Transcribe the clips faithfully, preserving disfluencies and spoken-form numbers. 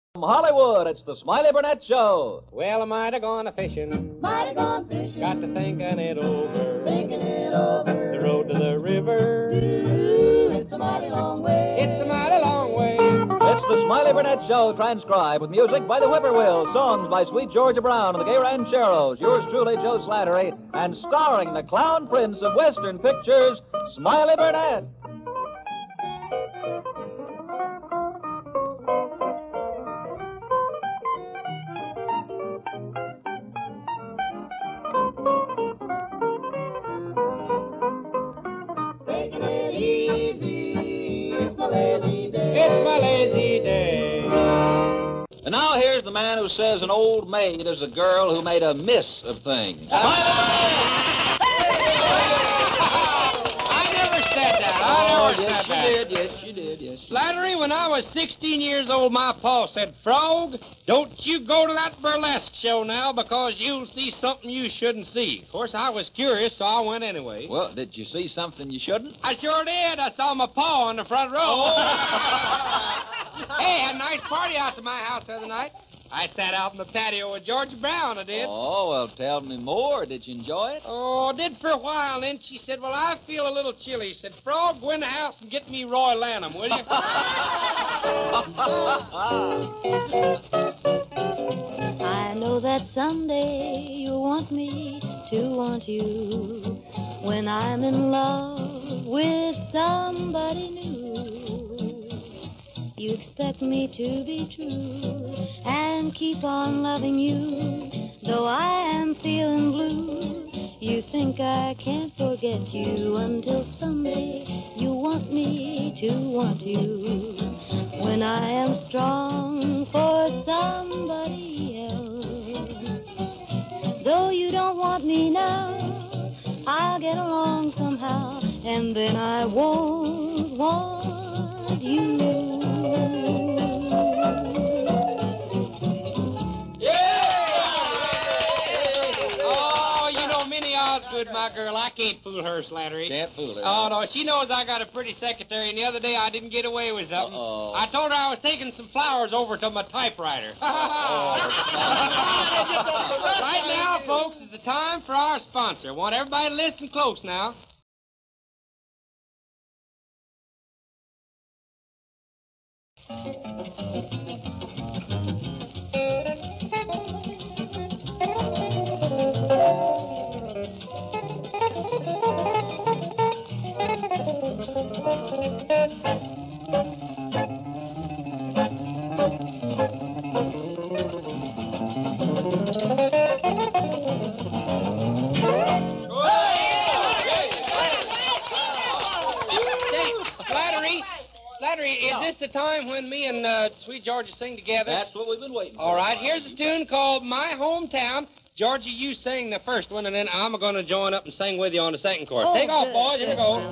From Hollywood, it's the Smiley Burnett Show. Well, I might have gone a fishing. Might have gone fishing. Got to thinking it over. Thinking it over. The road to the river. Ooh, it's a mighty long way. It's a mighty long way. It's the Smiley Burnett Show, transcribed with music by the Whippoorwills, songs by Sweet Georgia Brown and the Gay Rancheros, yours truly, Joe Slattery, and starring the Clown Prince of Western Pictures, Smiley Burnett. Taking it easy. It's my lazy day. It's my lazy day. And now here's the man who says an old maid is a girl who made a miss of things. I never said that. I Oh, never yes, said you that. did, yes, you did, yes. Slattery, when I was sixteen years old, my pa said, Frog, don't you go to that burlesque show now because you'll see something you shouldn't see. Of course, I was curious, so I went anyway. Well, did you see something you shouldn't? I sure did. I saw my pa on the front row. Hey, had a nice party out to my house the other night. I sat out in the patio with Georgia Brown, I did. Oh, well, tell me more. Did you enjoy it? Oh, I did for a while. Then she said, well, I feel a little chilly. She said, Frog, go in the house and get me Roy Lanham, will you? I know that someday you'll want me to want you when I'm in love with somebody new. You expect me to be true and keep on loving you, though I am feeling blue. You think I can't forget you until someday you want me to want you when I am strong for somebody else. Though you don't want me now, I'll get along somehow, and then I won't want you. Oh, you know, Minnie Osgood, my girl, I can't fool her, Slattery. Can't fool her. Oh, no, she knows I got a pretty secretary, and the other day I didn't get away with something. Uh-oh. I told her I was taking some flowers over to my typewriter. Right now, folks, is the time for our sponsor. I want everybody to listen close now. Slattery, Slattery, is this the time when me and uh, Sweet Georgia sing together? That's what we've been waiting for. All right, here's a tune called My Hometown. Georgia, you sing the first one, and then I'm going to join up and sing with you on the second chorus. Oh, Take off, good, boys. Here we good, go.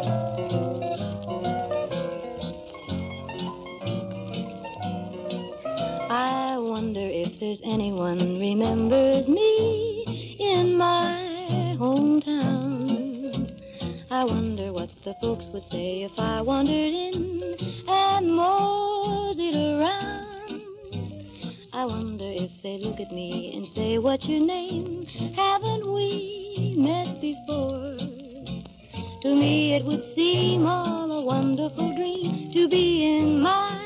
I wonder if there's anyone remembers me in my hometown. I wonder what the folks would say if I wandered in and moseyed around. I wonder if they look at me and say, what's your name? Haven't we met before? To me it would seem all a wonderful dream to be in my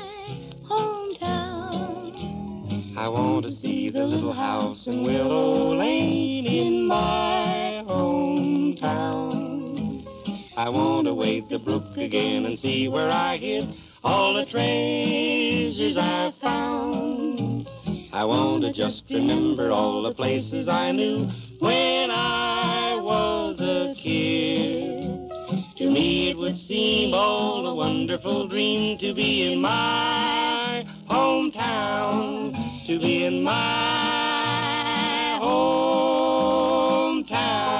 hometown. I want to see the little house in Willow Lane in my hometown. I want to wade the brook again and see where I hid all the treasures I found. I want to just remember all the places I knew when I was a kid. To me it would seem all a wonderful dream to be in my hometown, to be in my hometown.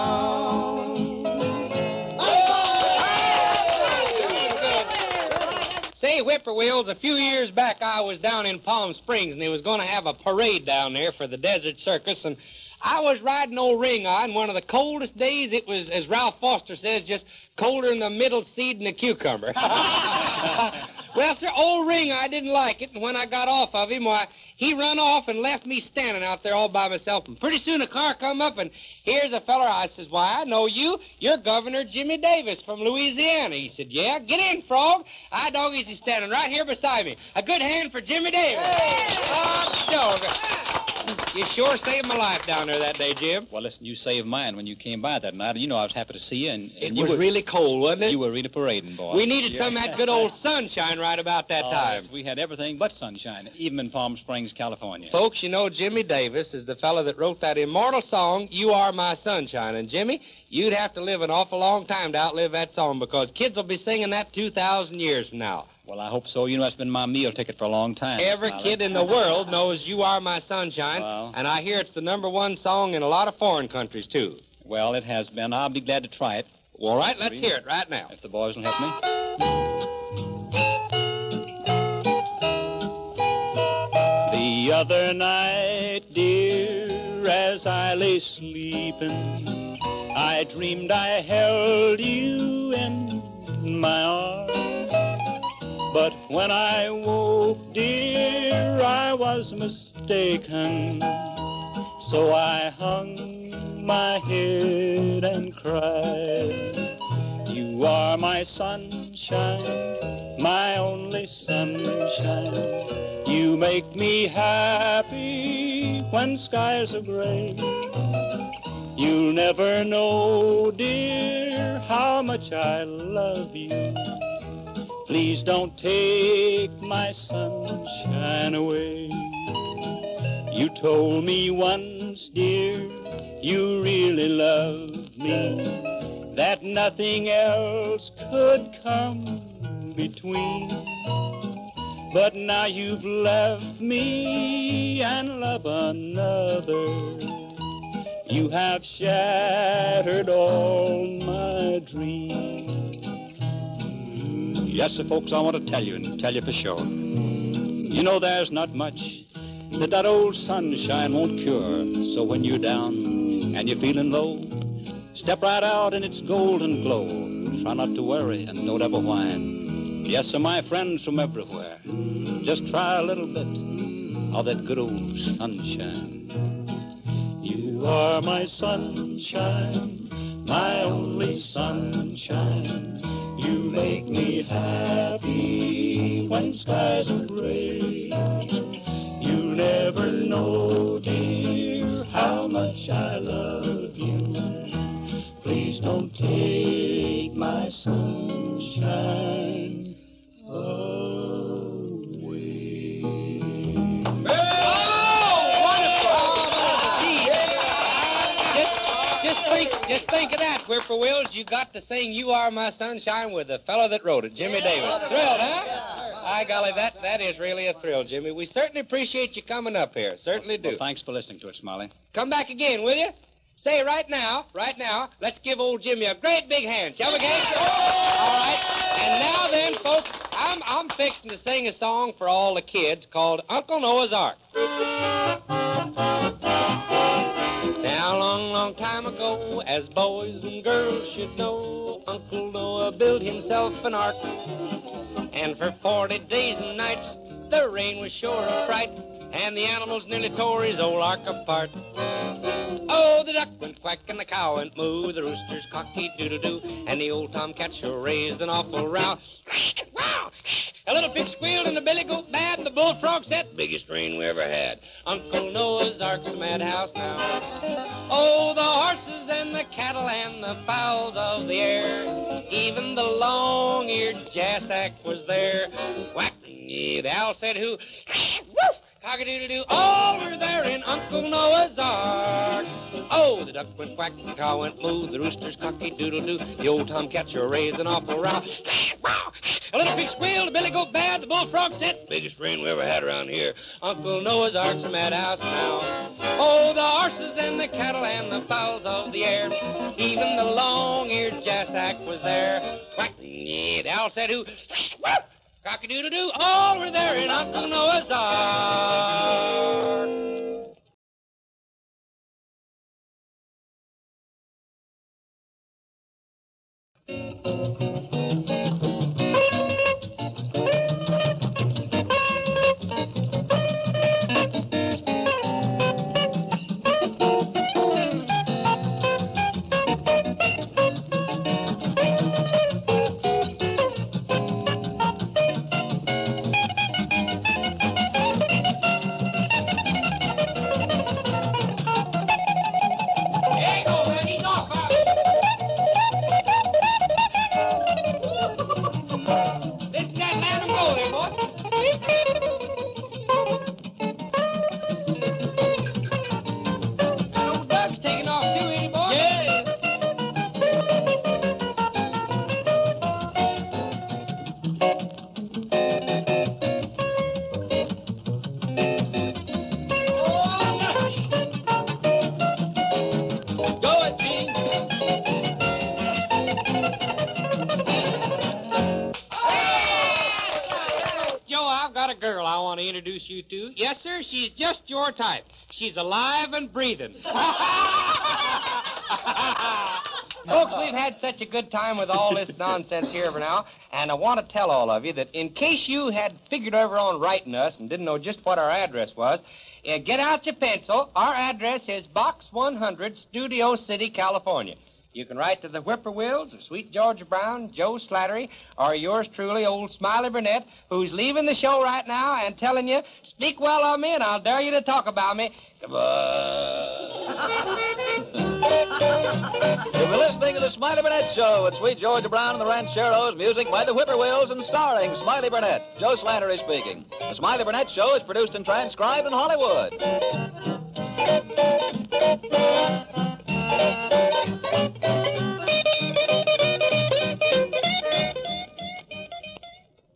Say, Whippoorwills, a few years back I was down in Palm Springs, and they was going to have a parade down there for the Desert Circus, and I was riding old Ring Eye, and one of the coldest days, it was, as Ralph Foster says, just colder than the middle seed in a cucumber. Well, sir, old Ring, I didn't like it, and when I got off of him, why, he run off and left me standing out there all by myself. And pretty soon a car come up, and here's a feller. I says, why, I know you. You're Governor Jimmy Davis from Louisiana. He said, yeah, get in, frog. I doggies, he's standing right here beside me. A good hand for Jimmy Davis. Hey! Oh, dog. You sure saved my life down there that day, Jim. Well, listen, you saved mine when you came by that night. You know I was happy to see you. And, and it you was were, really cold, wasn't it? You were really parading, boy. We needed yeah. some of that good old sunshine right about that oh, time. Yes, we had everything but sunshine, even in Palm Springs, California. Folks, you know Jimmy Davis is the fellow that wrote that immortal song, You Are My Sunshine. And, Jimmy, you'd have to live an awful long time to outlive that song because kids will be singing that two thousand years from now. Well, I hope so. You know, that's been my meal ticket for a long time. Every Smiley. kid in the world knows You Are My Sunshine, well, and I hear it's the number one song in a lot of foreign countries, too. Well, it has been. I'll be glad to try it. Well, all right, let's hear it right now. If the boys will help me. The other night, dear, as I lay sleeping, I dreamed I held you in my arms. But when I woke, dear, I was mistaken. So I hung my head and cried. You are my sunshine, my only sunshine. You make me happy when skies are gray. You'll never know, dear, how much I love you. Please don't take my sunshine away. You told me once, dear, you really loved me, that nothing else could come between. But now you've left me and love another. You have shattered all my dreams. Yes, sir, folks, I want to tell you and tell you for sure. You know there's not much that that old sunshine won't cure. So when you're down and you're feeling low, step right out in its golden glow. Try not to worry and don't ever whine. Yes, sir, my friends from everywhere, just try a little bit of that good old sunshine. You are my sunshine, my only sunshine. You make me happy when skies are gray. You never know, dear, how much I love you. Please don't take my sunshine away. Oh, wonderful! Just, just think, just think of that, Whippoorwills. You got to sing "You Are My Sunshine" with the fellow that wrote it, Jimmy Davis. Thrilled, huh? By golly, that, that is really a thrill, Jimmy. We certainly appreciate you coming up here. Certainly do. Well, thanks for listening to it, Smiley. Come back again, will you? Say right now, right now, let's give old Jimmy a great big hand, shall we, gang? All right. And now then, folks, I'm, I'm fixing to sing a song for all the kids called Uncle Noah's Ark. Now, a long, long time ago, as boys and girls should know, Uncle Noah built himself an ark. And for forty days and nights, the rain was sure a fright, and the animals nearly tore his old ark apart. Oh, the duck went quack and the cow went moo, the rooster's cocky-doo-doo-doo, and the old tomcat sure raised an awful row. Wow! A little pig squealed and the billy goat bad, and the bullfrog said, biggest rain we ever had. Uncle Noah's Ark's a madhouse now. Oh, the horses and the cattle and the fowls of the air, even the long-eared jassack was there. Whack! Yeah, the owl said who? Woof! Cock-a-doodle-doo, all were there in Uncle Noah's Ark. Oh, the duck went quack, the cow went moo, the rooster's cocky-doodle-doo, the old tomcat sure raised an awful row. A little pig squealed, the billy goat bad, the bullfrog said, biggest rain we ever had around here. Uncle Noah's Ark's a madhouse now. Oh, the horses and the cattle and the fowls of the air, even the long-eared jassack was there. Quack, yeah, the owl said who? Woof! Cock-a-doodle-doo, all were there in Uncle Noah's Ark. introduce you to. Yes, sir, she's just your type. She's alive and breathing. Folks, we've had such a good time with all this nonsense here for now, and I want to tell all of you that in case you had figured over on writing us and didn't know just what our address was, uh, get out your pencil. Our address is Box one hundred, Studio City, California. You can write to the Whippoorwills, or Sweet Georgia Brown, Joe Slattery, or yours truly, old Smiley Burnett, who's leaving the show right now and telling you, speak well of me and I'll dare you to talk about me. You've been listening to the Smiley Burnett Show with Sweet Georgia Brown and the Rancheros, music by the Whippoorwills and starring Smiley Burnett. Joe Slattery speaking. The Smiley Burnett Show is produced and transcribed in Hollywood.